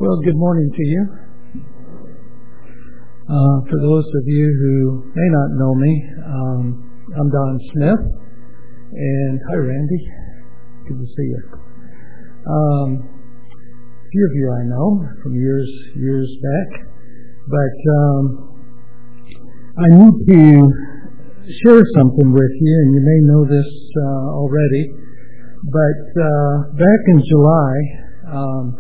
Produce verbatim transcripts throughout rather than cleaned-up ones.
Well, good morning to you. Uh, for those of you who may not know me, um, I'm Don Smith, and hi, Randy. Good to see you. Um, a few of you I know from years years back, but um, I need to share something with you, and you may know this uh, already. But uh, back in July, um,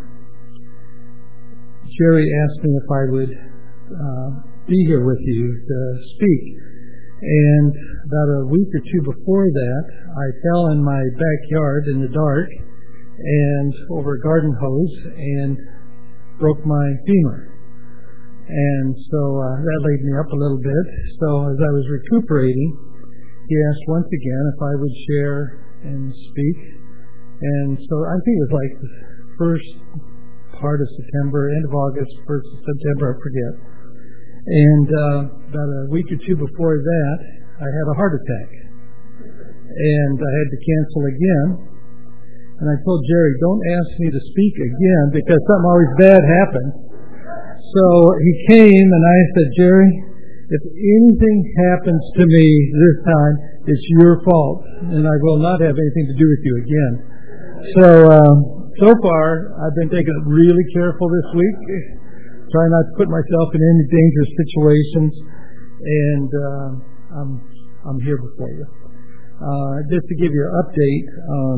Jerry asked me if I would uh, be here with you to speak. And about a week or two before that, I fell in my backyard in the dark and over a garden hose and broke my femur. And so uh, that laid me up a little bit. So as I was recuperating, he asked once again if I would share and speak. And so I think it was like the first part of September, end of August, first of September, I forget. And uh, about a week or two before that, I had a heart attack. And I had to cancel again. And I told Jerry, don't ask me to speak again because something always bad happens. So he came and I said, Jerry, if anything happens to me this time, it's your fault. And I will not have anything to do with you again. So, um, so far, I've been taking it really careful this week, trying not to put myself in any dangerous situations, and uh, I'm I'm here before you. Uh, just to give you an update, um,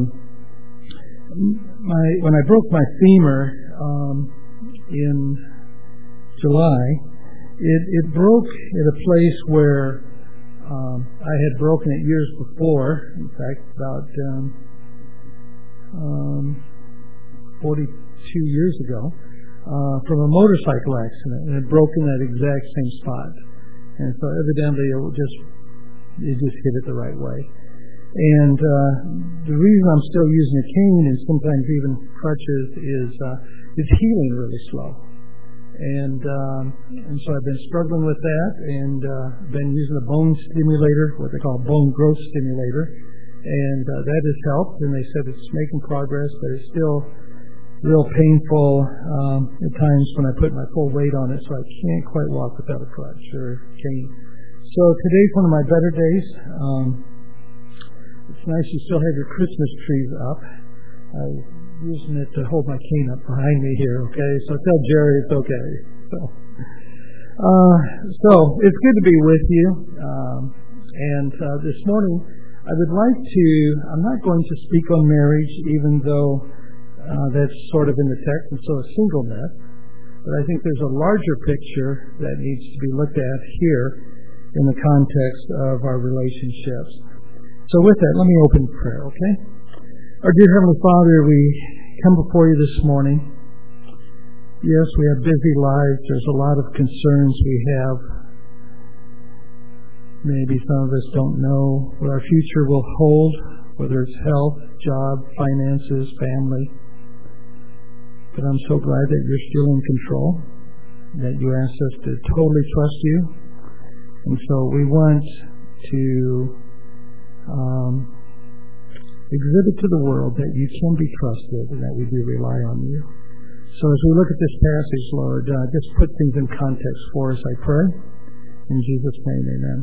my when I broke my femur um, in July, it, it broke at a place where um, I had broken it years before. In fact, about um, um, forty-two years ago, uh, from a motorcycle accident, and it broke in that exact same spot. And so evidently it just it just hit it the right way. And uh, the reason I'm still using a cane and sometimes even crutches is uh, it's healing really slow. And um, and so I've been struggling with that, and uh, been using a bone stimulator, what they call a bone growth stimulator, and uh, that has helped. And they said it's making progress, but it's still real painful um, at times when I put my full weight on it, so I can't quite walk without a crutch or cane. So today's one of my better days. Um, it's nice you still have your Christmas trees up. I'm using it to hold my cane up behind me here, okay? So tell Jerry it's okay. So, uh, so it's good to be with you. Um, and uh, this morning I would like to, I'm not going to speak on marriage, even though Uh, that's sort of in the text, and so a singleness. But I think there's a larger picture that needs to be looked at here in the context of our relationships. So with that, let me open prayer, okay? Our dear Heavenly Father, we come before you this morning. Yes, we have busy lives. There's a lot of concerns we have. Maybe some of us don't know what our future will hold, whether it's health, job, finances, family. But I'm so glad that you're still in control, that you asked us to totally trust you. And so we want to um, exhibit to the world that you can be trusted and that we do rely on you. So as we look at this passage, Lord, uh, just put things in context for us, I pray. In Jesus' name, amen.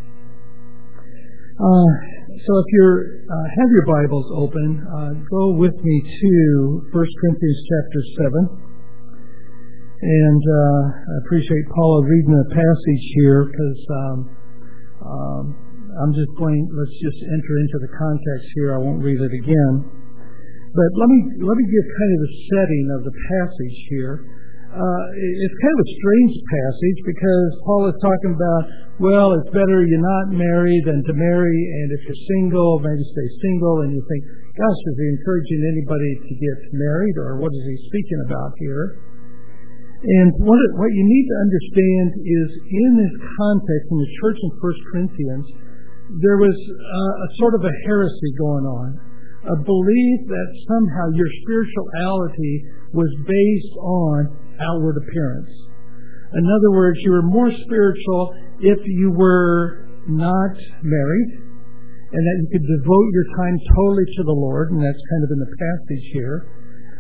Uh, so if you uh, have your Bibles open, uh, go with me to First Corinthians chapter seven. And uh, I appreciate Paula reading the passage here because um, um, I'm just going, let's just enter into the context here. I won't read it again. But let me, let me give kind of the setting of the passage here. Uh, it's kind of a strange passage because Paul is talking about, well, it's better you're not married than to marry, and if you're single, maybe stay single, and you think, gosh, is he encouraging anybody to get married, or what is he speaking about here? And what, it, what you need to understand is in this context, in the church in First Corinthians, there was uh, a sort of a heresy going on, a belief that somehow your spirituality was based on outward appearance. In other words, you were more spiritual if you were not married, and that you could devote your time totally to the Lord, and that's kind of in the passage here.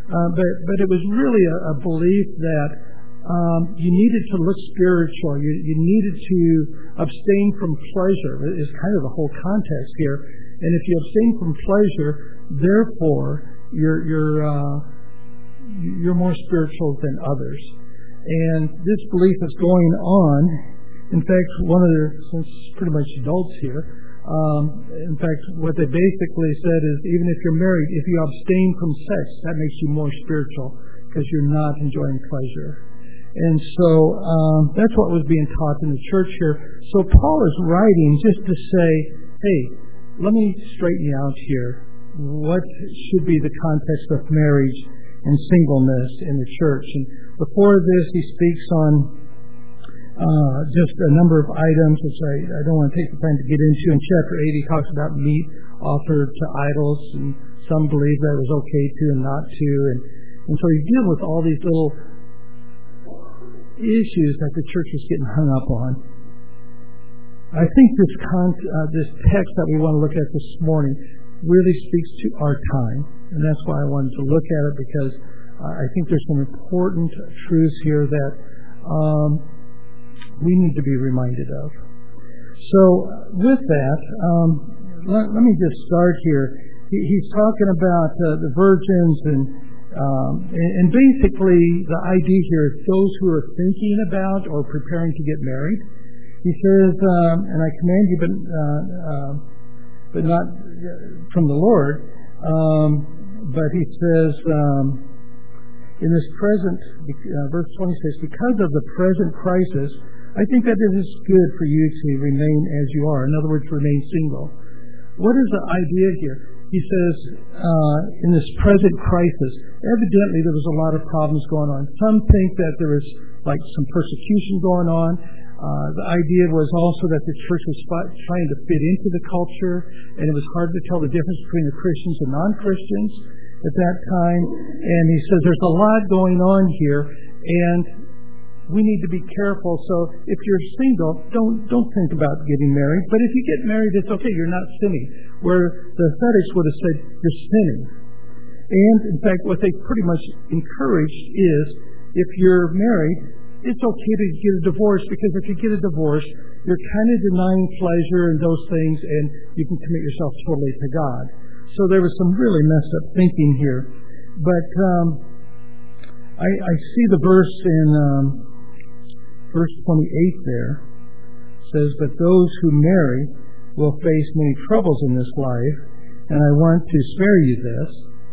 Uh, but, but it was really a, a belief that um, you needed to look spiritual. You, you needed to abstain from pleasure is kind of the whole context here. And if you abstain from pleasure, therefore, you're, you're, uh, you're more spiritual than others. And this belief is going on. In fact, one of the, since pretty much adults here, Um, in fact, what they basically said is, even if you're married, if you abstain from sex, that makes you more spiritual because you're not enjoying pleasure. And so um, that's what was being taught in the church here. So Paul is writing just to say, hey, let me straighten you out here. What should be the context of marriage and singleness in the church? And before this, he speaks on Uh, just a number of items which I, I don't want to take the time to get into. In chapter eight, he talks about meat offered to idols, and some believe that it was okay to and not to. And, and so he deals with all these little issues that the church was getting hung up on. I think this, con- uh, this text that we want to look at this morning really speaks to our time. And that's why I wanted to look at it, because uh, I think there's some important truths here that um, we need to be reminded of. So with that, um, let, let me just start here. He, he's talking about uh, the virgins, and, um, and and basically the idea here is those who are thinking about or preparing to get married. He says, um, and I command you, but uh, uh, but not from the Lord. Um, but he says, um, in this present, uh, verse twenty-six, because of the present crisis, I think that it is good for you to remain as you are. In other words, remain single. What is the idea here? He says, uh, in this present crisis, evidently there was a lot of problems going on. Some think that there was like some persecution going on. Uh, the idea was also that the church was fi- trying to fit into the culture, and it was hard to tell the difference between the Christians and non-Christians at that time. And he says there's a lot going on here, and we need to be careful. So if you're single, don't don't think about getting married. But if you get married, it's okay. You're not sinning. Where the ascetics would have said, you're sinning. And in fact, what they pretty much encouraged is, if you're married, it's okay to get a divorce, because if you get a divorce, you're kind of denying pleasure and those things, and you can commit yourself totally to God. So there was some really messed up thinking here. But um, I, I see the verse in um, verse twenty-eight there. It says, but those who marry will face many troubles in this life, and I want to spare you this.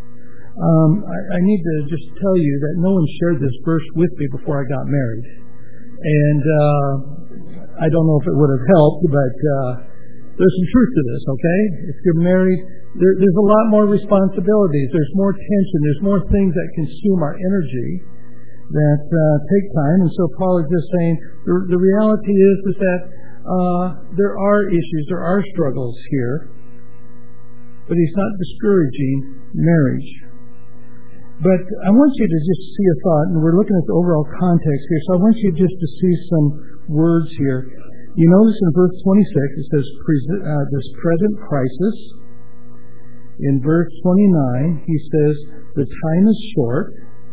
Um, I, I need to just tell you that no one shared this verse with me before I got married. And uh, I don't know if it would have helped, but uh, there's some truth to this, okay? If you're married, there, there's a lot more responsibilities. There's more tension. There's more things that consume our energy that uh, take time. And so Paul is just saying the, the reality is, is that uh, there are issues, there are struggles here, but he's not discouraging marriage. But I want you to just see a thought, and we're looking at the overall context here, so I want you just to see some words here. You notice in verse twenty-six, it says, uh, this present crisis. In verse twenty-nine, he says, the time is short.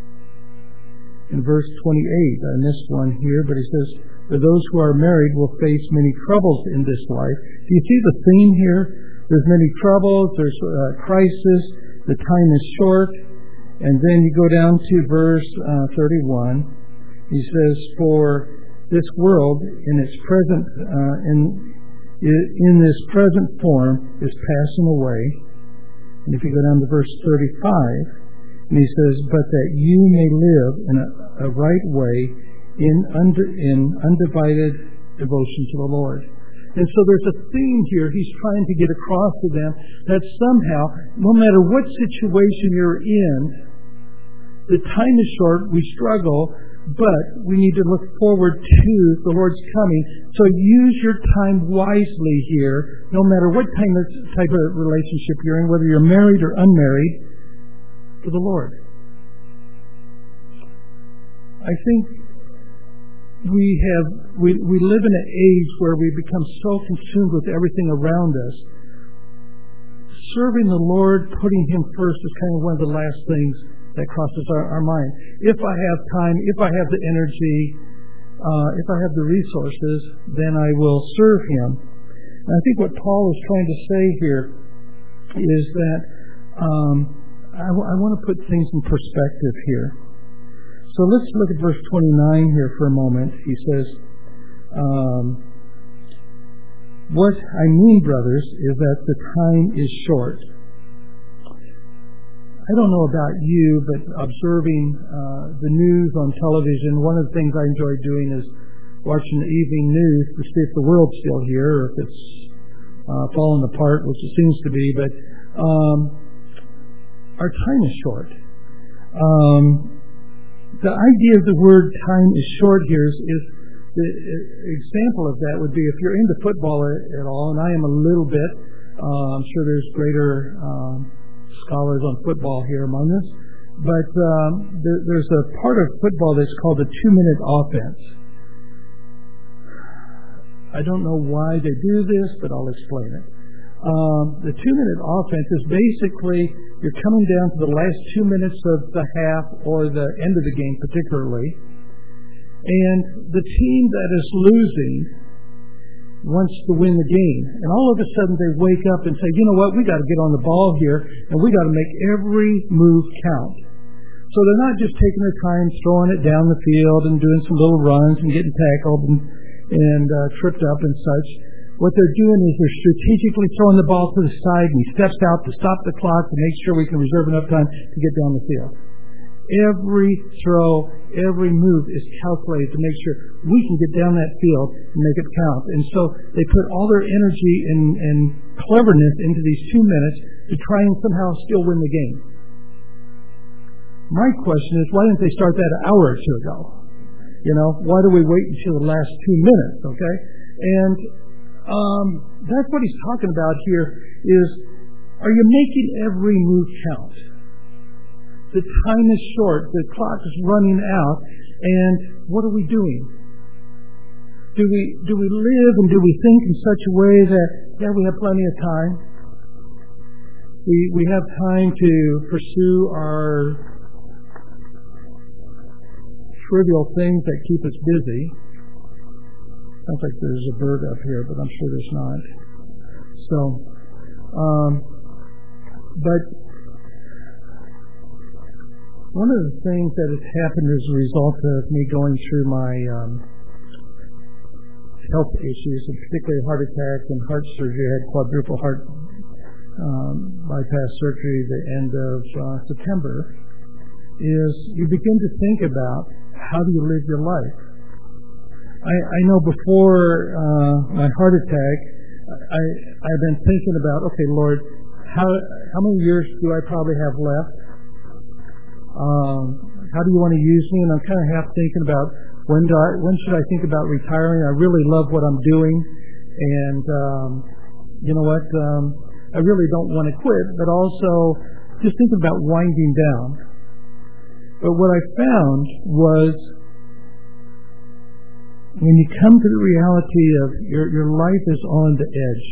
In verse twenty-eight, I missed one here, but he says, for those who are married will face many troubles in this life. Do you see the theme here? There's many troubles, there's a crisis, the time is short. And then you go down to verse uh, thirty-one. He says, for this world in its present, uh, in, in this present form is passing away. And if you go down to verse thirty-five, and he says, but that you may live in a, a right way in, under, in undivided devotion to the Lord. And so there's a theme here he's trying to get across to them, that somehow, no matter what situation you're in, the time is short, we struggle, but we need to look forward to the Lord's coming. So use your time wisely here, no matter what kind of, type of relationship you're in, whether you're married or unmarried, for the Lord. I think we have we, we live in an age where we become so consumed with everything around us. Serving the Lord, putting Him first, is kind of one of the last things that crosses our, our mind. If I have time, if I have the energy, uh, if I have the resources, then I will serve Him. And I think what Paul is trying to say here is that um, I, w- I want to put things in perspective here. So let's look at verse twenty-nine here for a moment. He says, um, what I mean, brothers, is that the time is short. I don't know about you, but observing uh, the news on television, one of the things I enjoy doing is watching the evening news to see if the world's still here or if it's uh, fallen apart, which it seems to be. But um, our time is short. Um, the idea of the word time is short here is, is the example of that would be if you're into football at all, and I am a little bit. Uh, I'm sure there's greater um, scholars on football here among us, but um, there, there's a part of football that's called the two-minute offense. I don't know why they do this, but I'll explain it. Um, the two-minute offense is basically you're coming down to the last two minutes of the half or the end of the game particularly, and the team that is losing wants to win the game. And all of a sudden they wake up and say, you know what, we got to get on the ball here, and we got to make every move count. So they're not just taking their time throwing it down the field and doing some little runs and getting tackled and, and uh, tripped up and such. What they're doing is they're strategically throwing the ball to the side, and he steps out to stop the clock to make sure we can reserve enough time to get down the field. Every throw, every move is calculated to make sure we can get down that field and make it count. And so they put all their energy and, and cleverness into these two minutes to try and somehow still win the game. My question is, why didn't they start that an hour or two ago? You know, why do we wait until the last two minutes, okay? And um, that's what he's talking about here is, are you making every move count? The time is short. The clock is running out. And what are we doing? Do we do we live and do we think in such a way that, yeah, we have plenty of time? We we have time to pursue our trivial things that keep us busy. Sounds like there's a bird up here, but I'm sure there's not. So, um, but one of the things that has happened as a result of me going through my um, health issues, and particularly heart attack and heart surgery, I had quadruple heart um, bypass surgery at the end of uh, September, is you begin to think about how do you live your life. I, I know before uh, my heart attack, I, I've been thinking about, okay, Lord, how how many years do I probably have left? Um, how do you want to use me? And I'm kind of half thinking about when do I, when should I think about retiring? I really love what I'm doing, and um, you know what? Um, I really don't want to quit, but also just thinking about winding down. But what I found was when you come to the reality of your your life is on the edge.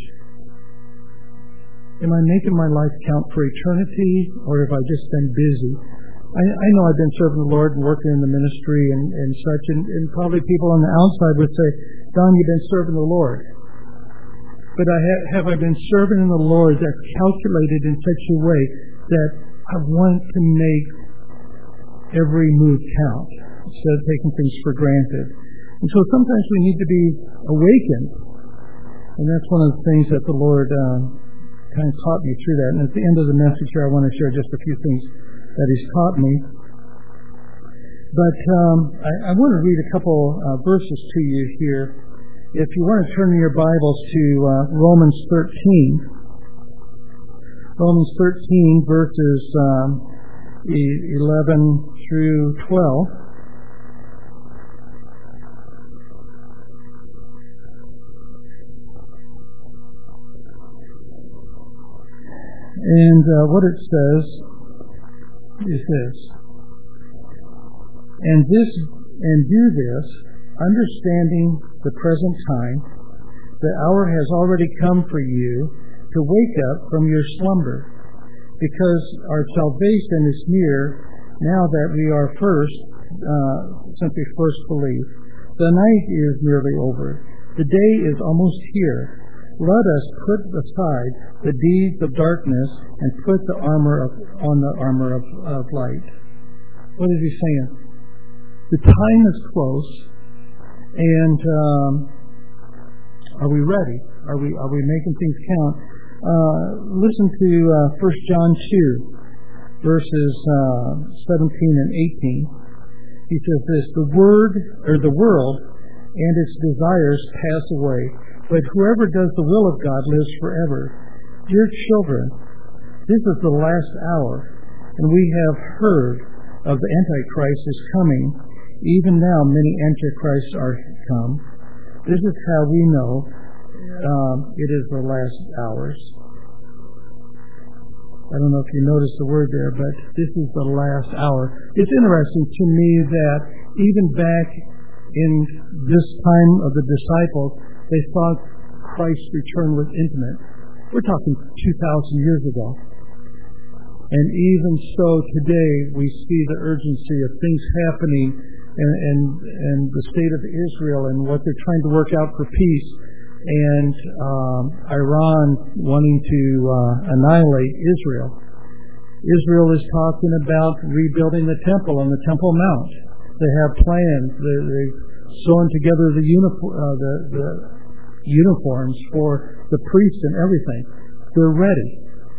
Am I making my life count for eternity, or have I just been busy? I, I know I've been serving the Lord and working in the ministry and, and such, and, and probably people on the outside would say, Don, you've been serving the Lord. But I ha- have I been serving in the Lord that's calculated in such a way that I want to make every move count instead of taking things for granted. And so sometimes we need to be awakened, and that's one of the things that the Lord uh, kind of taught me through that. And at the end of the message here, I want to share just a few things that He's taught me. But um, I, I want to read a couple uh, verses to you here. If you want to turn your Bibles to uh, Romans thirteen, Romans thirteen, verses um, eleven through twelve. And uh, what it says is this: and this and do this, understanding the present time, the hour has already come for you to wake up from your slumber, because our salvation is near now that we are first, uh, since we first believe. The night is nearly over. The day is almost here. Let us put aside the deeds of darkness and put the armor of, on the armor of, of light. What is he saying? The time is close, and um, are we ready? Are we are we making things count? Uh, listen to uh, First John two, verses uh, seventeen and eighteen. He says this: the word or the world and its desires pass away, but whoever does the will of God lives forever. Dear children, this is the last hour, and we have heard of the Antichrist is coming. Even now, many Antichrists are come. This is how we know um, it is the last hours. I don't know if you noticed the word there, but this is the last hour. It's interesting to me that even back in this time of the disciples, they thought Christ's return was intimate. We're talking two thousand years ago. And even so today, we see the urgency of things happening and, and, and the state of Israel and what they're trying to work out for peace. And um, Iran wanting to uh, annihilate Israel. Israel is talking about rebuilding the temple on the Temple Mount. They have plans. They, they've sewn together the, uniform, uh, the, the uniforms for the priests and everything. They're ready.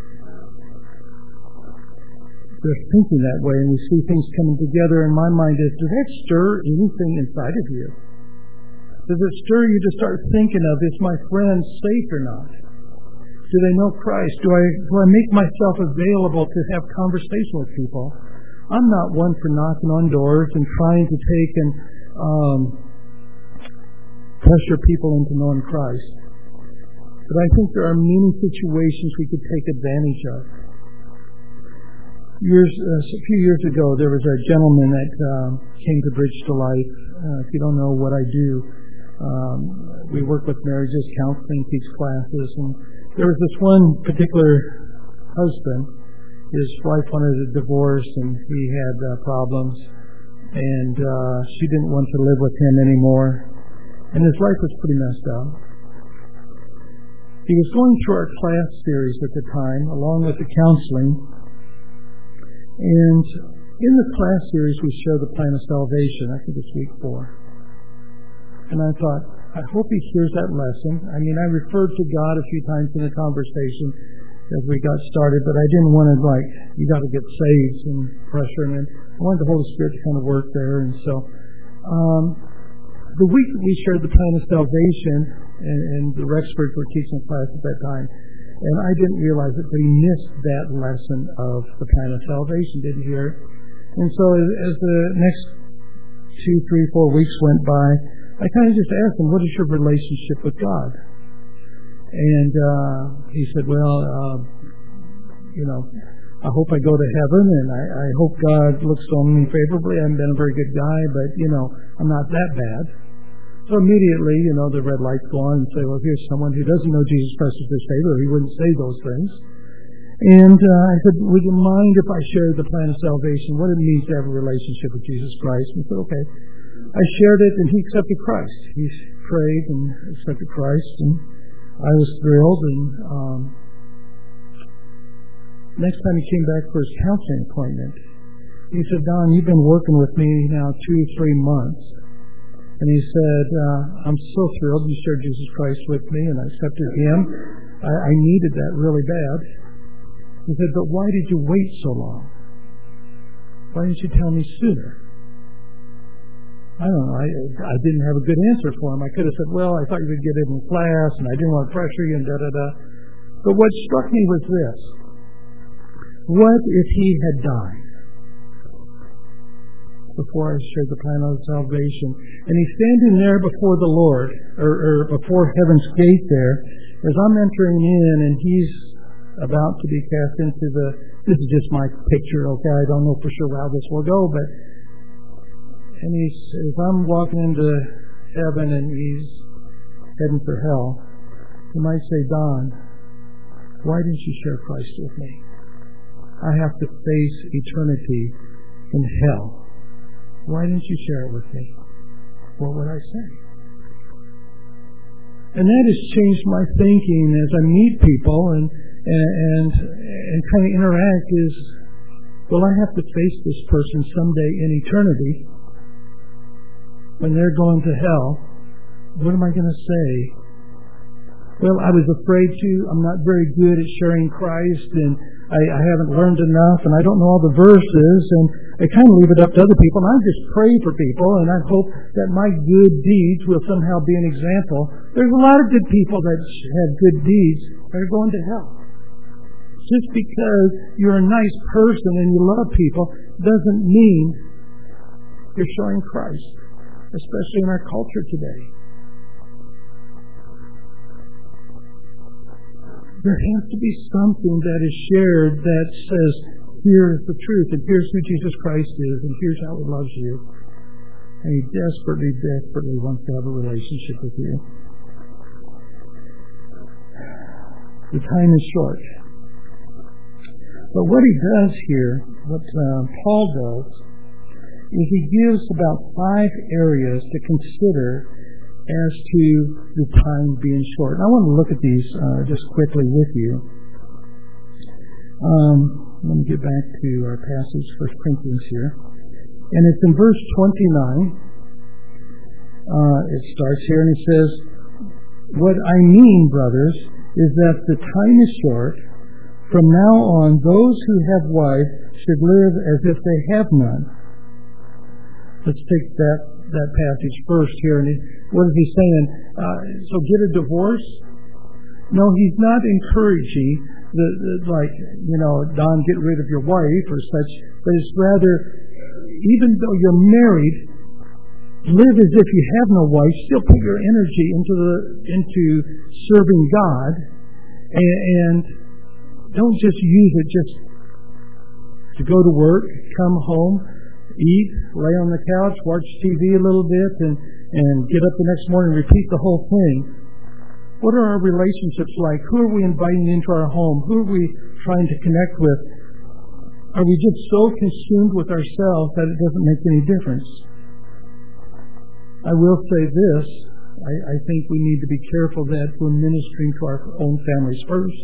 They're thinking that way, and we see things coming together. And my mind is, does that stir anything inside of you? Does it stir you to start thinking of, is my friend safe or not? Do they know Christ? Do I do I make myself available to have conversation with people? I'm not one for knocking on doors and trying to take and um, pressure people into knowing Christ. But I think there are many situations we could take advantage of. Years, uh, a few years ago, there was a gentleman that uh, came to Bridge to Life. Uh, if you don't know what I do, um, we work with marriages, counseling, teach classes, and there was this one particular husband. His wife wanted a divorce, and he had uh, problems, and uh, she didn't want to live with him anymore, and his life was pretty messed up. He was going through our class series at the time, along with the counseling, and in the class series we show the plan of salvation. I think it's week four. And I thought, I hope he hears that lesson. I mean, I referred to God a few times in the conversation as we got started, but I didn't want to, like, you got to get saved and pressure. And I wanted the Holy Spirit to kind of work there. And so um, the week that we shared the plan of salvation, and, and the Rexfords were teaching a class at that time, and I didn't realize it, but he missed that lesson of the plan of salvation, didn't hear it. And so as, as the next two, three, four weeks went by, I kind of just asked him, what is your relationship with God? And uh, he said, well, uh, you know, I hope I go to heaven, and I, I hope God looks on me favorably. I haven't been a very good guy, but, you know, I'm not that bad. So immediately, you know, the red lights go on and say, well, here's someone who doesn't know Jesus Christ as their Savior. He wouldn't say those things. And uh, I said, would you mind if I shared the plan of salvation, what it means to have a relationship with Jesus Christ? And he said, okay. I shared it, and he accepted Christ. He prayed and accepted Christ, and I was thrilled. And um, next time he came back for his counseling appointment, he said, Don, you've been working with me now two or three months. And he said, uh, I'm so thrilled you shared Jesus Christ with me, and I accepted him. I, I needed that really bad. He said, but why did you wait so long? Why didn't you tell me sooner? I don't know. I, I didn't have a good answer for him. I could have said, well, I thought you would get it in class, and I didn't want to pressure you, and da-da-da. But what struck me was this. What if he had died before I shared the plan of salvation? And he's standing there before the Lord, or, or before heaven's gate there, as I'm entering in, and he's about to be cast into the, this is just my picture, okay? I don't know for sure how this will go, but and he's, as I'm walking into heaven and he's heading for hell, he might say, Don, why didn't you share Christ with me? I have to face eternity in hell, why didn't you share it with me? What would I say? And that has changed my thinking as I meet people and and and, and kind of interact is, will I have to face this person someday in eternity when they're going to hell? What am I going to say? Well, I was afraid to. I'm not very good at sharing Christ, and I, I haven't learned enough, and I don't know all the verses, and I kind of leave it up to other people, and I just pray for people, and I hope that my good deeds will somehow be an example. There's a lot of good people that have good deeds that are going to hell. Just because you're a nice person and you love people doesn't mean you're showing Christ, especially in our culture today. There has to be something that is shared that says, here's the truth, and here's who Jesus Christ is, and here's how He loves you. And He desperately, desperately wants to have a relationship with you. The time is short. But what he does here, what uh, Paul does, is he gives about five areas to consider as to the time being short. And I want to look at these uh, just quickly with you. Um, let me get back to our passage, First Corinthians here. And it's in verse twenty-nine. Uh, it starts here and it says, "What I mean, brothers, is that the time is short. From now on, those who have wives should live as if they have none." Let's take that, that passage first here. And he, what is he saying? Uh, so get a divorce? No, he's not encouraging, the, the, like, you know, Don, get rid of your wife or such. But it's rather, even though you're married, live as if you have no wife. Still put your energy into the into serving God, and, and don't just use it just to go to work, come home, eat, lay on the couch, watch T V a little bit, and, and get up the next morning and repeat the whole thing. What are our relationships like? Who are we inviting into our home? Who are we trying to connect with? Are we just so consumed with ourselves that it doesn't make any difference? I will say this. I, I think we need to be careful that we're ministering to our own families first.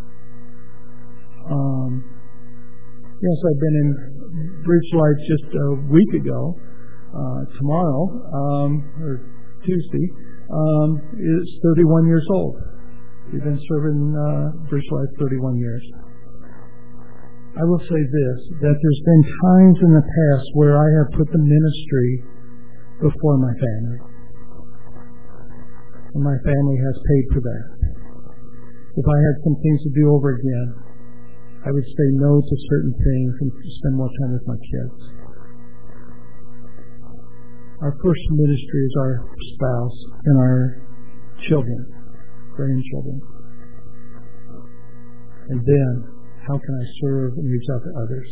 Um, yes, I've been in Bridge Life just a week ago. Uh, tomorrow, um, or Tuesday, um, is thirty-one years old. We've been serving uh, Bridge Life thirty-one years. I will say this, that there's been times in the past where I have put the ministry before my family. And my family has paid for that. If I had some things to do over again, I would say no to certain things and spend more time with my kids. Our first ministry is our spouse and our children, grandchildren. And then, how can I serve and reach out to others?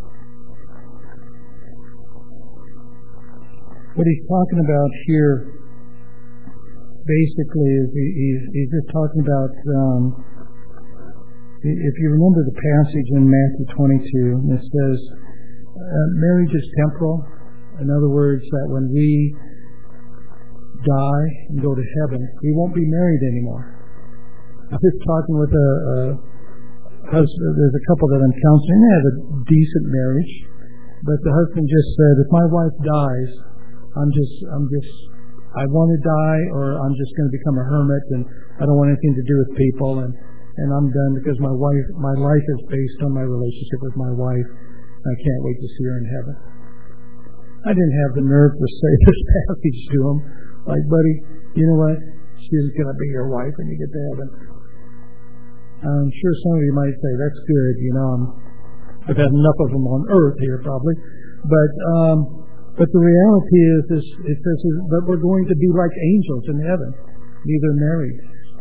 What he's talking about here, basically, is he, he's, he's just talking about, um, if you remember the passage in Matthew twenty-two, it says, uh, marriage is temporal. In other words, that when we die and go to heaven, we won't be married anymore. I was talking with a, a husband, there's a couple that I'm counseling, they have a decent marriage, but the husband just said, if my wife dies, I'm just, I'm just, I want to die, or I'm just going to become a hermit, and I don't want anything to do with people, and, and I'm done because my wife, my life is based on my relationship with my wife. And I can't wait to see her in heaven. I didn't have the nerve to say this passage to him, like, buddy, you know what? She's going to be your wife when you get to heaven. I'm sure some of you might say, that's good, you know, I'm, I've had enough of them on earth here probably, but um, but the reality is, is it says that we're going to be like angels in heaven, neither married.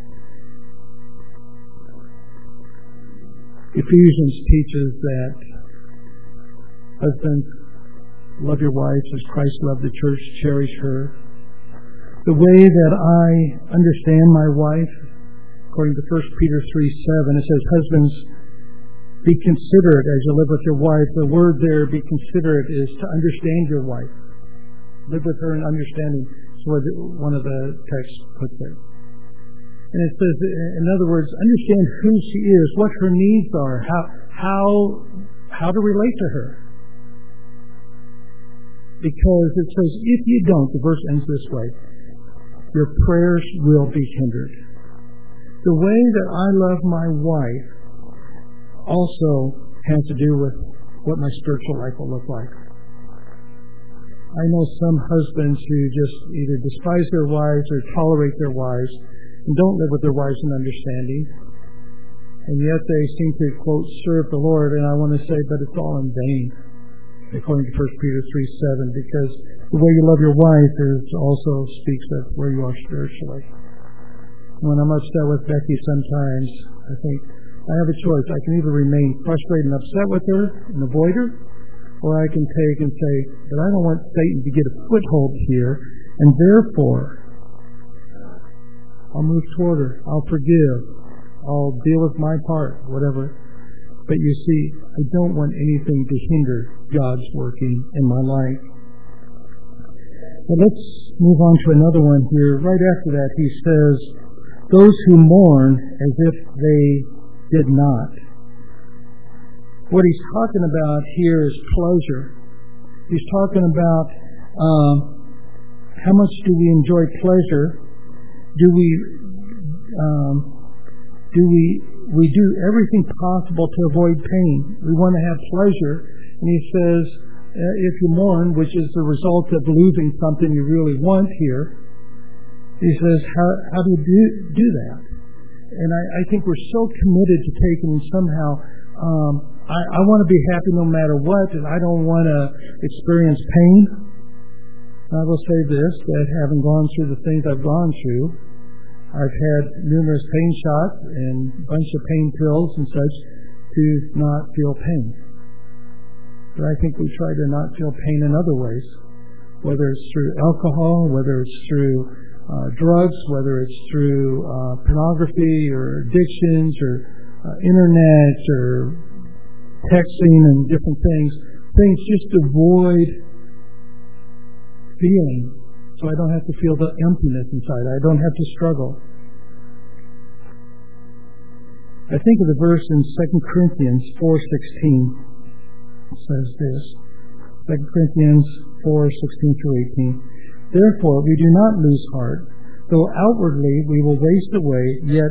Ephesians teaches that husbands, love your wives as Christ loved the church, cherish her. The way that I understand my wife, according to First Peter three seven, it says, husbands, Be considerate as you live with your wife. The word there, be considerate, is to understand your wife. Live with her in understanding. That's what one of the texts puts there. And it says, in other words, understand who she is, what her needs are, how how how to relate to her. Because it says, if you don't, the verse ends this way, your prayers will be hindered. The way that I love my wife also has to do with what my spiritual life will look like. I know some husbands who just either despise their wives or tolerate their wives and don't live with their wives in understanding. And yet they seem to, quote, serve the Lord. And I want to say, but it's all in vain, according to First Peter three seven, because the way you love your wife is also speaks of where you are spiritually. When I'm upset with Becky sometimes, I think I have a choice. I can either remain frustrated and upset with her and avoid her, or I can take and say, but I don't want Satan to get a foothold here, and therefore I'll move toward her. I'll forgive. I'll deal with my part, whatever. But you see, I don't want anything to hinder God's working in my life. But let's move on to another one here. Right after that, he says, those who mourn as if they did not. What he's talking about here is pleasure. He's talking about uh, how much do we enjoy pleasure? Do we um, do we we do everything possible to avoid pain? We want to have pleasure, and he says, uh, if you mourn, which is the result of losing something you really want here, he says, how how do you do do that? And I, I think we're so committed to taking somehow. Um, I, I want to be happy no matter what, and I don't want to experience pain. I will say this, that having gone through the things I've gone through, I've had numerous pain shots and a bunch of pain pills and such to not feel pain. But I think we try to not feel pain in other ways, whether it's through alcohol, whether it's through uh, drugs, whether it's through uh, pornography or addictions or uh, internet or texting and different things, things just to avoid feeling, so I don't have to feel the emptiness inside. I don't have to struggle. I think of the verse in Second Corinthians four sixteen. It says this, Second Corinthians four sixteen through eighteen. Therefore, we do not lose heart, though outwardly we will waste away, yet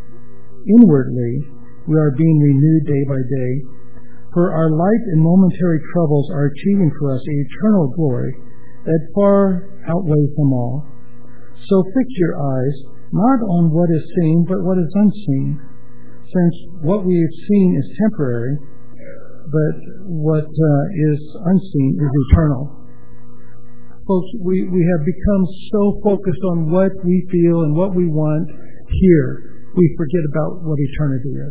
inwardly we are being renewed day by day. For our light and momentary troubles are achieving for us an eternal glory that far outweighs them all. So fix your eyes not on what is seen, but what is unseen, since what we have seen is temporary, but what uh, is unseen is eternal. Folks, we, we have become so focused on what we feel and what we want here, we forget about what eternity is,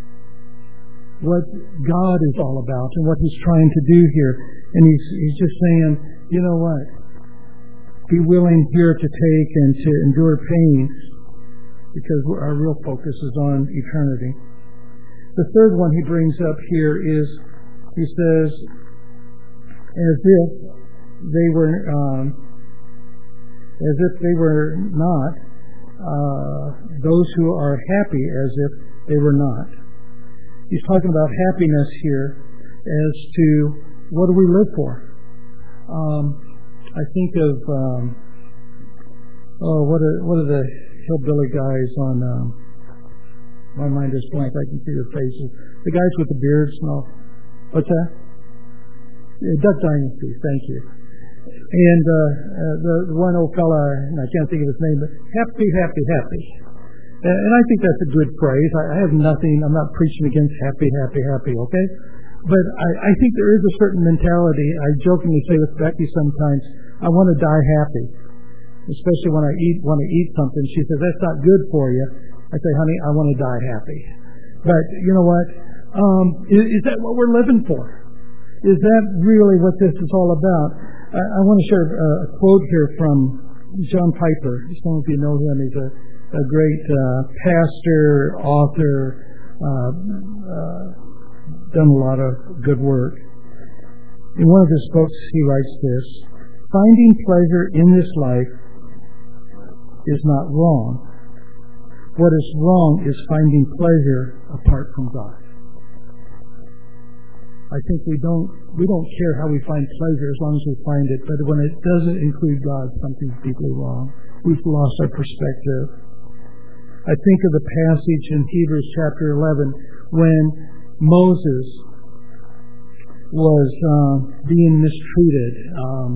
what God is all about, and what He's trying to do here. And He's, he's just saying, you know what? Be willing here to take and to endure pain, because our real focus is on eternity. The third one he brings up here is, he says, as if they were, um, as if they were not, uh, those who are happy as if they were not. He's talking about happiness here as to what do we live for. Um, I think of, um, oh, what are, what are the hillbilly guys on, um, my mind is blank, I can see their faces. The guys with the beards and all. What's that? Yeah, Duck Dynasty, thank you. And uh, uh, the, the one old fella, and I can't think of his name, but happy, happy, happy. Uh, and I think that's a good phrase. I, I have nothing, I'm not preaching against happy, happy, happy, okay? But I, I think there is a certain mentality. I jokingly say with Becky sometimes, I want to die happy. Especially when I eat, want to eat something. She says, that's not good for you. I say, honey, I want to die happy. But you know what? Um, is, is that what we're living for? Is that really what this is all about? I, I want to share a, a quote here from John Piper. Some of you know him. He's a, a great uh, pastor, author, uh, uh, done a lot of good work. In one of his books, he writes this: finding pleasure in this life is not wrong. What is wrong is finding pleasure apart from God. I think we don't we don't care how we find pleasure as long as we find it, but when it doesn't include God, something's deeply wrong. We've lost our perspective. I think of the passage in Hebrews chapter eleven when Moses was uh, being mistreated. Um,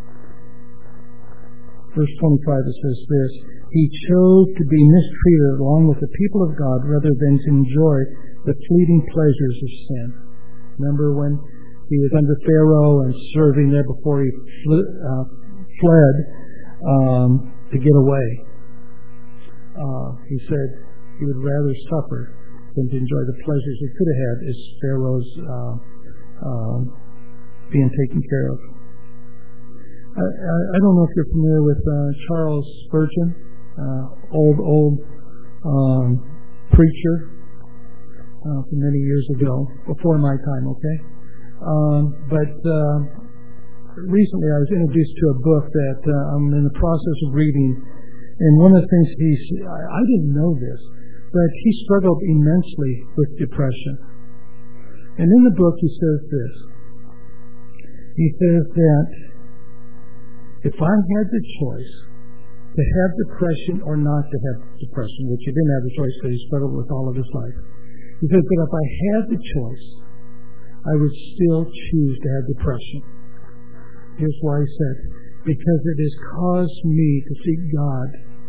verse twenty-five, it says this: he chose to be mistreated along with the people of God rather than to enjoy the fleeting pleasures of sin. Remember when he was under Pharaoh and serving there before he fl- uh, fled um, to get away? Uh, he said he would rather suffer than to enjoy the pleasures he could have had as Pharaoh's uh, uh, being taken care of. I, I, I don't know if you're familiar with uh, Charles Spurgeon, uh, old, old um, preacher. Uh, from many years ago, before my time, okay? Um, but uh, recently I was introduced to a book that uh, I'm in the process of reading, and one of the things he, I, I didn't know this, but he struggled immensely with depression. And in the book he says this. He says that if I had the choice to have depression or not to have depression, which he didn't have the choice because he struggled with all of his life, he says, but if I had the choice, I would still choose to have depression. Here's why he said, because it has caused me to seek God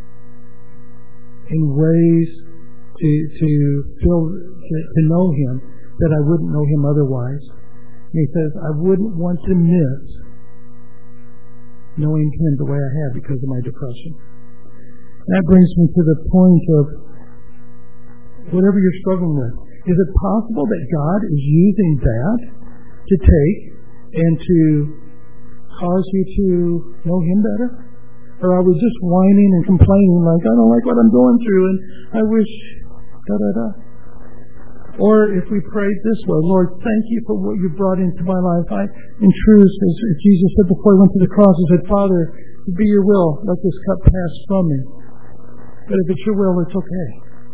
in ways to to feel to, to know Him that I wouldn't know Him otherwise. And he says, I wouldn't want to miss knowing Him the way I have because of my depression. That brings me to the point of whatever you're struggling with. Is it possible that God is using that to take and to cause you to know Him better? Or are we just whining and complaining like, I don't like what I'm going through and I wish da-da-da? Or if we prayed this way, Lord, thank you for what you brought into my life. I, in truth, as Jesus said before He went to the cross, He said, Father, be your will, let this cup pass from me. But if it's your will, it's okay.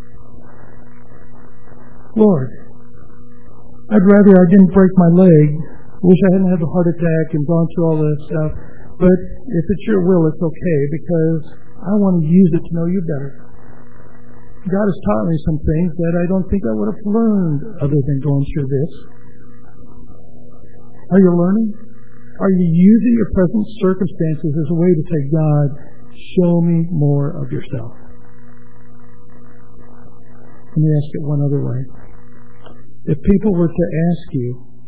Lord, I'd rather I didn't break my leg. I wish I hadn't had a heart attack and gone through all this stuff. But if it's your will, it's okay because I want to use it to know you better. God has taught me some things that I don't think I would have learned other than going through this. Are you learning? Are you using your present circumstances as a way to say, God, show me more of yourself? Let me ask it one other way. If people were to ask you,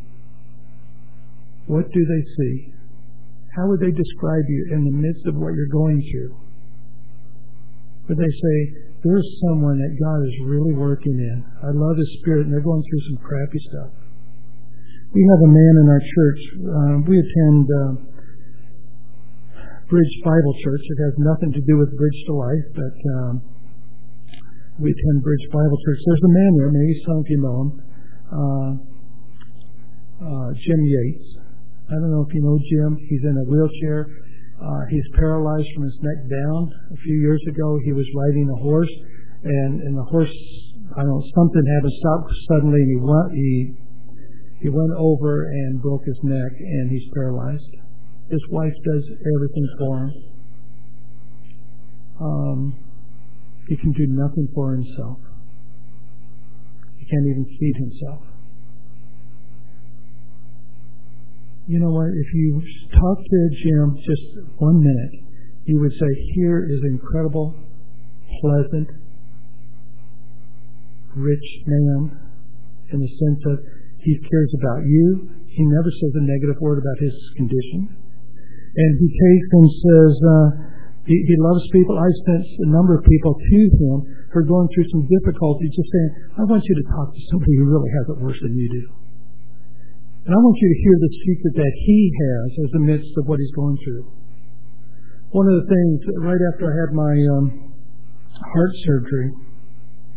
what do they see? How would they describe you in the midst of what you're going through? Would they say, there's someone that God is really working in. I love His Spirit, and they're going through some crappy stuff. We have a man in our church. Uh, we attend uh, Bridge Bible Church. It has nothing to do with Bridge to Life, but um, we attend Bridge Bible Church. There's a man there, maybe some of you know him, uh, uh, Jim Yates. I don't know if you know Jim. He's in a wheelchair. Uh, he's paralyzed from his neck down. A few years ago, he was riding a horse, and, and the horse, I don't know, something happened, stopped suddenly, and he went, he, he went over and broke his neck, and he's paralyzed. His wife does everything for him. Um, he can do nothing for himself. He can't even feed himself. You know what? If you talk to Jim just one minute, he would say, here is incredible, pleasant, rich man in the sense of he cares about you. He never says a negative word about his condition. And he takes and says, uh, he, he loves people. I've sent a number of people to him who are going through some difficulty, just saying, I want you to talk to somebody who really has it worse than you do. And I want you to hear the secret that he has as the midst of what he's going through. One of the things, right after I had my um, heart surgery,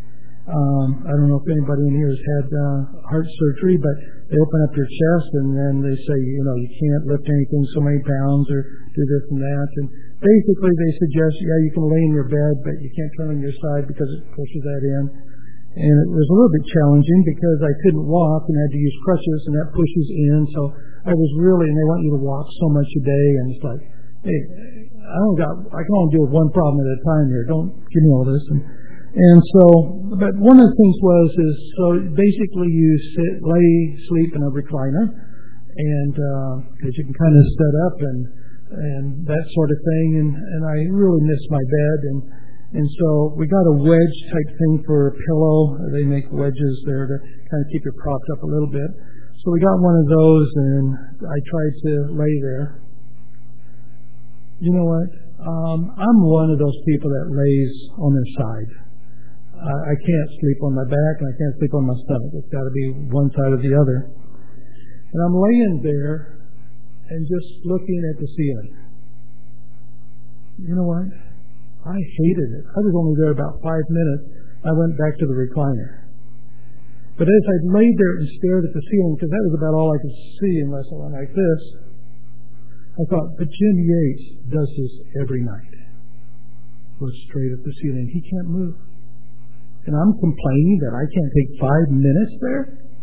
Um, I don't know if anybody in here has had uh, heart surgery, but they open up your chest and then they say, you know, you can't lift anything so many pounds or do this and that. And basically they suggest, yeah, you can lay in your bed, but you can't turn on your side because it pushes that in. And it was a little bit challenging because I couldn't walk and had to use crutches, and that pushes in. So I was really, and they want you to walk so much a day, and it's like, hey, I don't got, I can only deal with one problem at a time here. Don't give me all this. And, and so, but one of the things was, is so basically you sit, lay, sleep in a recliner, and because uh, you can kind of set up and and that sort of thing. And, and I really miss my bed. And And so we got a wedge type thing for a pillow. They make wedges there to kind of keep you propped up a little bit. So we got one of those, and I tried to lay there. You know what? Um, I'm one of those people that lays on their side. I, I can't sleep on my back, and I can't sleep on my stomach. It's got to be one side or the other. And I'm laying there and just looking at the ceiling. You know what? I hated it. I was only there about five minutes. I went back to the recliner. But as I laid there and stared at the ceiling, because that was about all I could see unless I went like this, I thought, but Jim Yates does this every night. Looks straight at the ceiling. He can't move. And I'm complaining that I can't take five minutes there?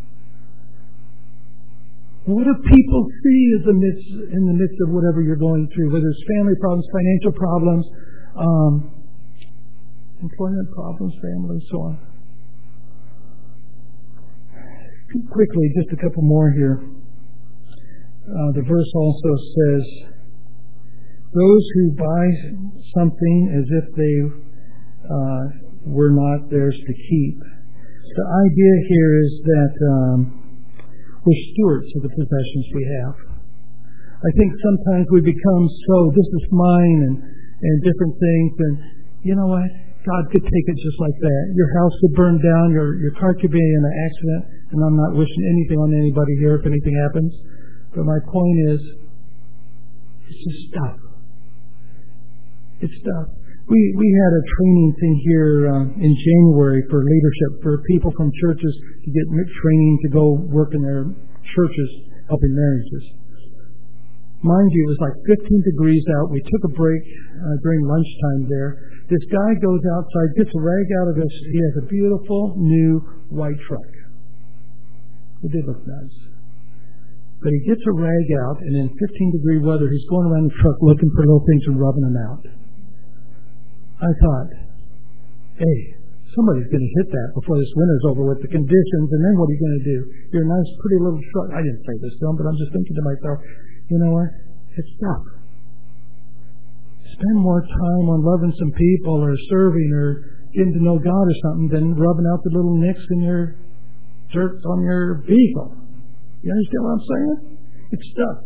What do people see in the midst, in the midst of whatever you're going through, whether it's family problems, financial problems, Um, employment problems, family, so on. Quickly, just a couple more here. Uh, the verse also says, those who buy something as if they uh, were not theirs to keep. The idea here is that um, we're stewards of the possessions we have. I think sometimes we become so, this is mine, and and different things, and you know what? God could take it just like that. Your house could burn down, your your car could be in an accident, and I'm not wishing anything on anybody here if anything happens. But my point is, it's just stuff. It's stuff. We we had a training thing here uh, in January for leadership, for people from churches to get training to go work in their churches, helping marriages. Mind you, it was like fifteen degrees out. We took a break uh, during lunchtime there. This guy goes outside, gets a rag out of his, he has a beautiful new white truck. It did look nice. But he gets a rag out, and in fifteen degree weather, he's going around the truck looking for little things and rubbing them out. I thought, hey, somebody's going to hit that before this winter's over with the conditions, and then what are you going to do? You're a nice, pretty little truck. I didn't say this to him, but I'm just thinking to myself, you know what? It's tough. Spend more time on loving some people or serving or getting to know God or something than rubbing out the little nicks in your dirt on your vehicle. You understand what I'm saying? It's tough.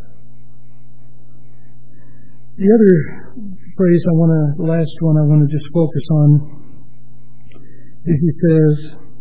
The other phrase I want to, the last one I want to just focus on is he says,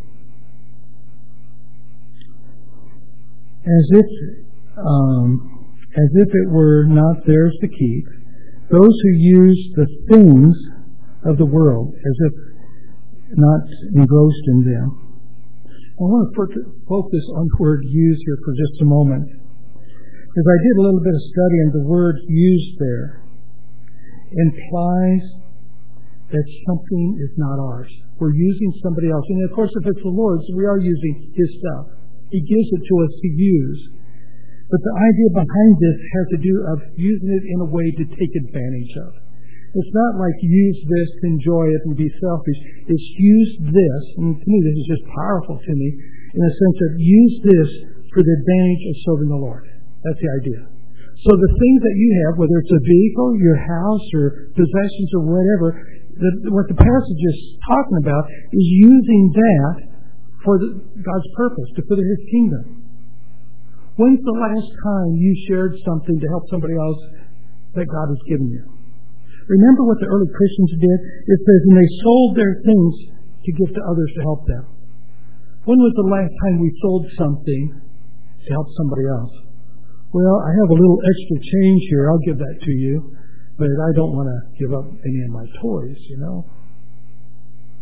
as if um, as if it were not theirs to keep, those who use the things of the world as if not engrossed in them. I want to focus on the word use here for just a moment. Because I did a little bit of study, and the word used there implies that something is not ours. We're using somebody else. And of course, if it's the Lord's, we are using His stuff. He gives it to us to use. But the idea behind this has to do of using it in a way to take advantage of. It's not like use this to enjoy it and be selfish. It's use this, and to me this is just powerful to me, in a sense of use this for the advantage of serving the Lord. That's the idea. So the things that you have, whether it's a vehicle, your house, or possessions, or whatever, the, what the passage is talking about is using that for the, God's purpose, to further His kingdom. When's the last time you shared something to help somebody else that God has given you? Remember what the early Christians did? It says, and they sold their things to give to others to help them. When was the last time we sold something to help somebody else? Well, I have a little extra change here. I'll give that to you. But I don't want to give up any of my toys, you know.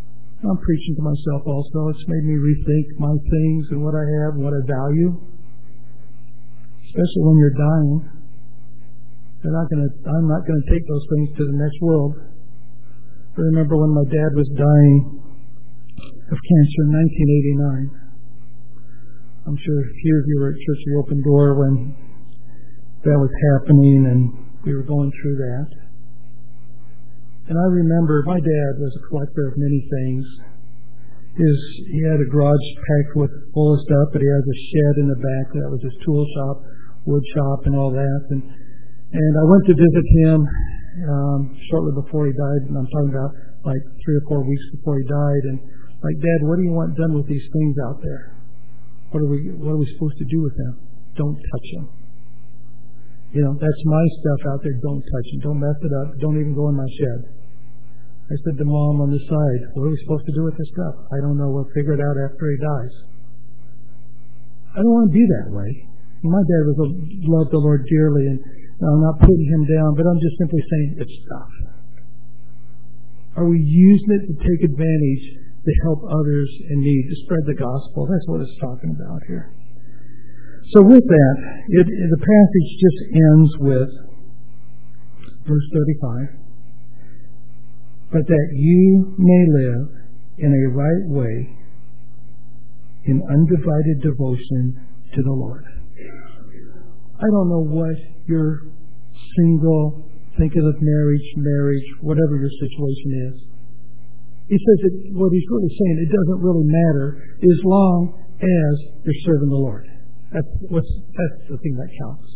I'm preaching to myself also. It's made me rethink my things and what I have and what I value. Especially when you're dying. They're not gonna, I'm not going to take those things to the next world. I remember when my dad was dying of cancer in nineteen eighty-nine. I'm sure a few of you were at Church of the Open Door when that was happening and we were going through that. And I remember my dad was a collector of many things. His, he had a garage packed with full of stuff, but he has a shed in the back that was his tool shop, wood shop, and all that. And and I went to visit him um, shortly before he died, and I'm talking about like three or four weeks before he died. And like, Dad, what do you want done with these things out there? What are we What are we supposed to do with them? Don't touch them. You know, that's my stuff out there. Don't touch it. Don't mess it up. Don't even go in my shed. I said to Mom on the side, what are we supposed to do with this stuff? I don't know. We'll figure it out after he dies. I don't want to be that way. My dad was a, loved the Lord dearly, and I'm not putting him down, but I'm just simply saying it's stuff. Are we using it to take advantage to help others in need, to spread the gospel? That's what it's talking about here. So with that, it, it, the passage just ends with verse thirty-five. But that you may live in a right way, in undivided devotion to the Lord. I don't know what your single, thinking of marriage, marriage, whatever your situation is. He says that what he's really saying, it doesn't really matter as long as you're serving the Lord. That's what's that's the thing that counts.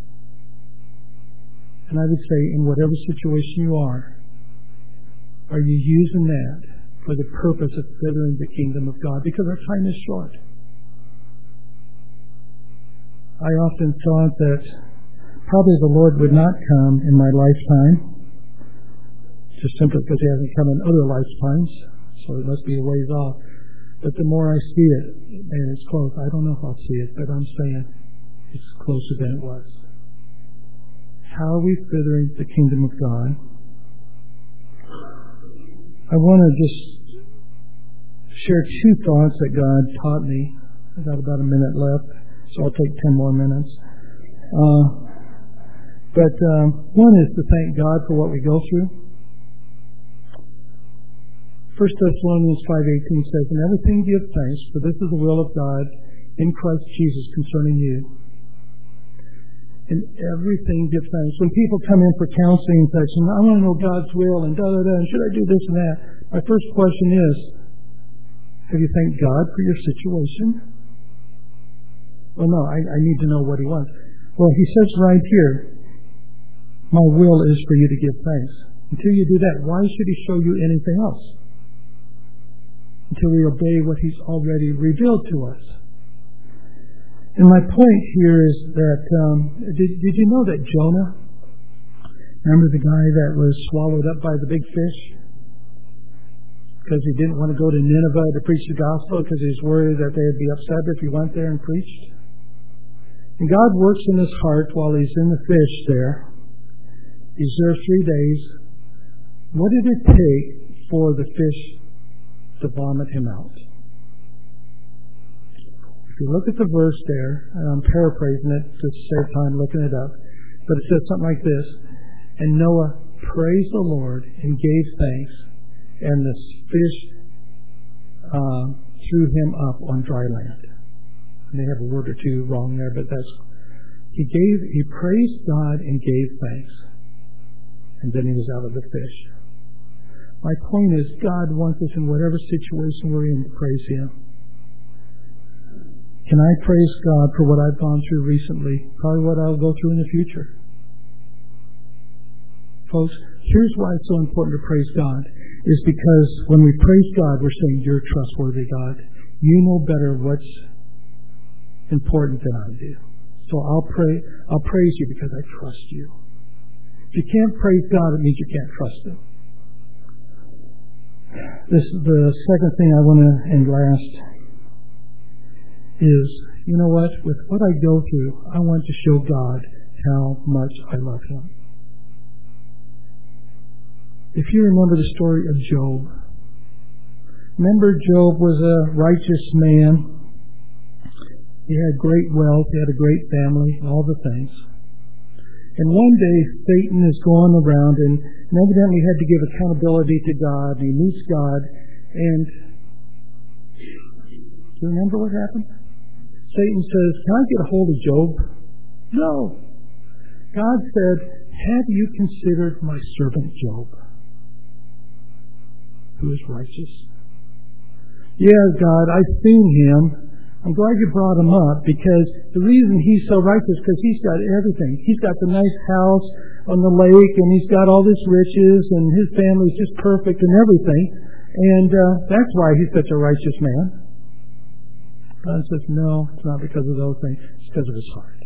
And I would say, in whatever situation you are, are you using that for the purpose of furthering the kingdom of God? Because our time is short. I often thought that probably the Lord would not come in my lifetime, just simply because he hasn't come in other lifetimes, so it must be a ways off. But the more I see it, and it's close, I don't know if I'll see it, but I'm saying it's closer than it was. How are we furthering the kingdom of God? I want to just share two thoughts that God taught me. I've got about a minute left, so I'll take ten more minutes. Uh, but um, one is to thank God for what we go through. First Thessalonians five eighteen says, "In everything give thanks, for this is the will of God in Christ Jesus concerning you." In everything give thanks. When people come in for counseling and such, and I want to know God's will, and da-da-da, and should I do this and that? My first question is, have you thanked God for your situation? Well, no, I, I need to know what he wants. Well, he says right here, my will is for you to give thanks. Until you do that, why should he show you anything else? Until we obey what he's already revealed to us. And my point here is that, um, did, did you know that Jonah, remember the guy that was swallowed up by the big fish? Because he didn't want to go to Nineveh to preach the gospel because he was worried that they would be upset if he went there and preached. And God works in his heart while he's in the fish there. He's there three days. What did it take for the fish to vomit him out? If you look at the verse there, and I'm paraphrasing it to save time looking it up, but it says something like this: "And Noah praised the Lord and gave thanks, and the fish uh, threw him up on dry land." And they have a word or two wrong there, but that's he gave. He praised God and gave thanks, and then he was out of the fish. My point is, God wants us in whatever situation we're in to praise him. Can I praise God for what I've gone through recently? Probably what I'll go through in the future. Folks, here's why it's so important to praise God. Is because when we praise God, we're saying, you're trustworthy, God. You know better what's important than I do. So I'll pray. I'll praise you because I trust you. If you can't praise God, it means you can't trust him. This the second thing I want to end last is, you know what? With what I go through, I want to show God how much I love him. If you remember the story of Job, Remember, Job was a righteous man. He had great wealth. He had a great family, all the things. And one day, Satan is going around and evidently had to give accountability to God. He meets God. And do you remember what happened? Satan says, can I get a hold of Job? No. God said, have you considered my servant Job, who is righteous? Yeah, God, I've seen him. I'm glad you brought him up, because the reason he's so righteous is because he's got everything. He's got the nice house on the lake, and he's got all this riches, and his family's just perfect and everything. And uh, that's why he's such a righteous man. God says, no, it's not because of those things. It's because of his heart.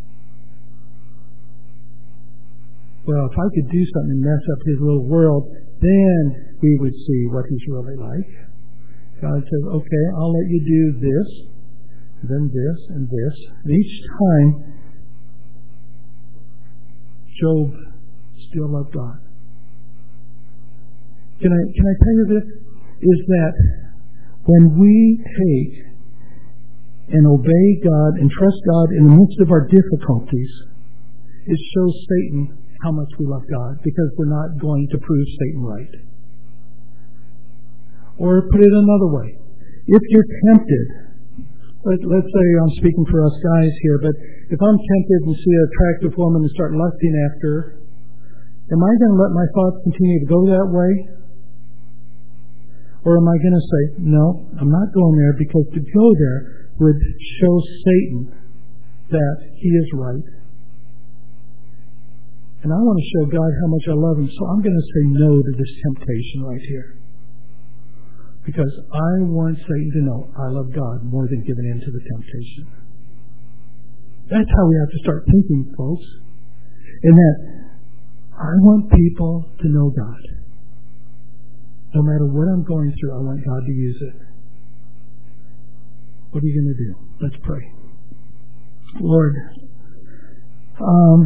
Well, if I could do something and mess up his little world, then we would see what he's really like. God says, okay, I'll let you do this, then this, and this. And each time, Job still loved God. Can I, can I tell you this? Is that when we take and obey God and trust God in the midst of our difficulties, it shows Satan how much we love God, because we're not going to prove Satan right. Or put it another way. If you're tempted, let, let's say I'm speaking for us guys here, but if I'm tempted and see an attractive woman and start lusting after her, am I going to let my thoughts continue to go that way? Or am I going to say, no, I'm not going there, because to go there would show Satan that he is right. And I want to show God how much I love him, so I'm going to say no to this temptation right here. Because I want Satan to know I love God more than giving in to the temptation. That's how we have to start thinking, folks. And that I want people to know God. No matter what I'm going through, I want God to use it. What are you going to do? Let's pray. Lord, um,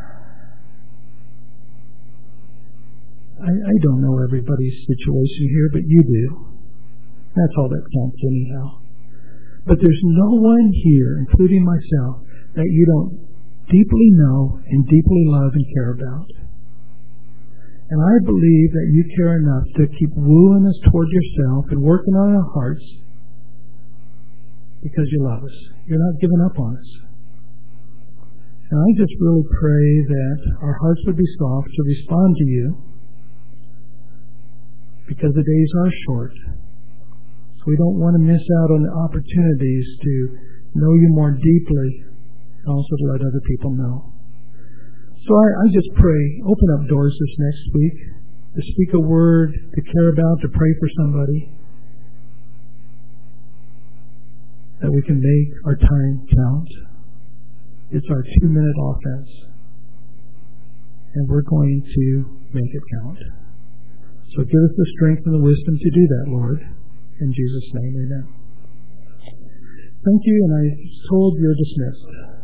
I, I don't know everybody's situation here, but you do. That's all that counts anyhow. But there's no one here, including myself, that you don't deeply know and deeply love and care about. And I believe that you care enough to keep wooing us toward yourself and working on our hearts because you love us. You're not giving up on us. And I just really pray that our hearts would be soft to respond to you, because the days are short. So we don't want to miss out on the opportunities to know you more deeply and also to let other people know. So I, I just pray, open up doors this next week, to speak a word, to care about, to pray for somebody, that we can make our time count. It's our two-minute offense, and we're going to make it count. So give us the strength and the wisdom to do that, Lord. In Jesus' name, amen. Thank you, and I told you're dismissed.